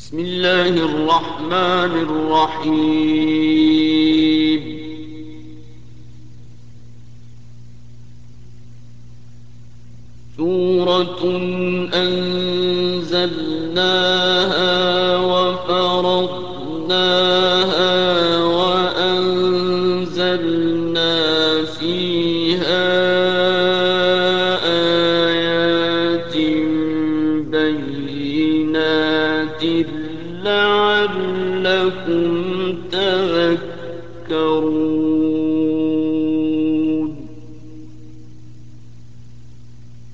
بسم الله الرحمن الرحيم. سورة أنزلناها وفرضناها وأنزلنا فيها آيات بينات لعلكم تذكرون.